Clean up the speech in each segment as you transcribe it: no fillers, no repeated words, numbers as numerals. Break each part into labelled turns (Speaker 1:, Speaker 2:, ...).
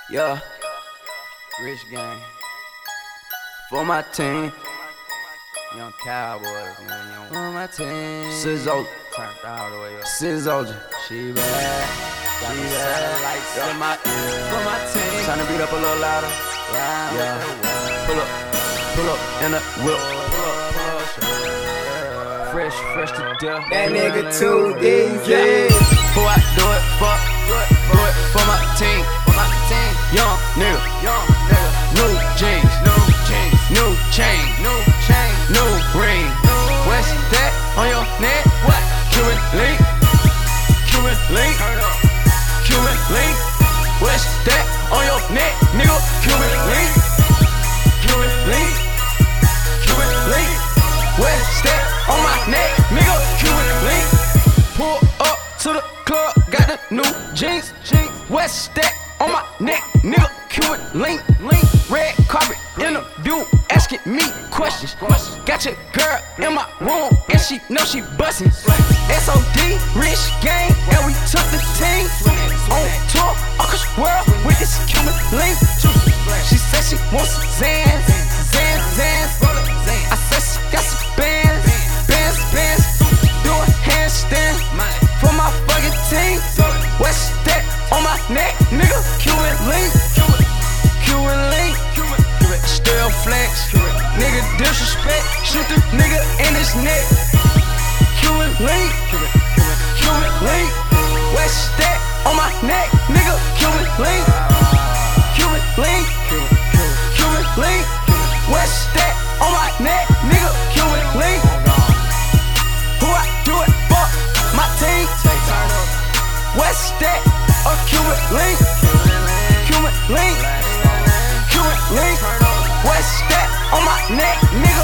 Speaker 1: Yeah, Rich Gang. For my team, young Cowboys, man. For my team, Sizzo, turned all the way up. Sizzo, she bad, she bad. Lights in my, for my team, tryna beat up a little louder. Yeah, pull up in the whip. Fresh to death.
Speaker 2: That nigga too easy.
Speaker 1: Who I do it for? Do it for my team. Young nigga, new jeans, new chain, new ring. What's that on your neck? What? Cuban link, Cuban link. What's that on your neck, nigga? Cuban link, Cuban link. What's that on my neck, nigga? Cuban link. Pull up to the club, got the new jeans. What's that on my neck, nigga? Cuban link. Red carpet interview, asking me questions. Got your girl in my room and she know she bustin'. SOD, Rich Gang, and we took the team on tour across the world with this Cuban link. She said she wants some Zans. I said she got some bands. Doing handstand for my fucking team. What's that on my neck, nigga? Cuban link. Still flex. Nigga disrespect. Shoot the nigga in his neck. Cuban link. What's that on my neck, nigga? Cuban link. What's that on my neck, nigga? Cuban link. Who I do it for? My team. What's that? A Cuban link. What's that on my neck, nigga?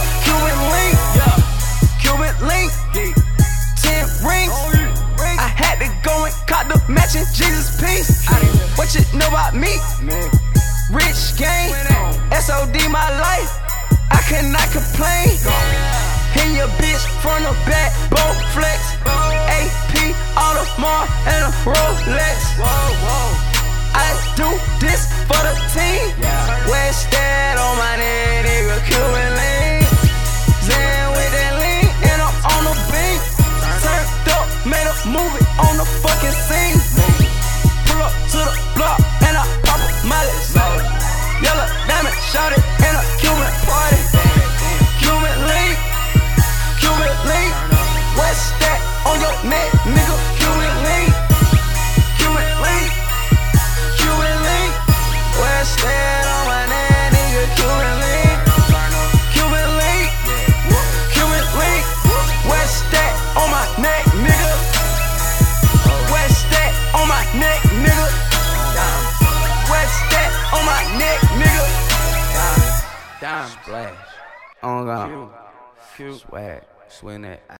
Speaker 1: Cuban link. 10 rings. I had to go and cop the matching Jesus piece. What you know about me? Rich Gang, SOD my life. I cannot complain. Hit your bitch from the back, both flex. AP, Audemars, and a Rolex. I do this for the team. What's that on my neck, nigga? Cuban link. Zan with that lean, and I'm on the beat. Turned up, made a movie on the fucking scene. Pull up to the block, and I pop up Molly. Yellow diamond, shot it in a Cuban party. Cuban link. What's that on your neck, nigga? Cuban link. What's that on my neck, nigga? Cuban link. What's that on my neck, nigga? What's that on my neck, nigga? What's that on my neck, nigga? Splash. On God. Swag. Swing that.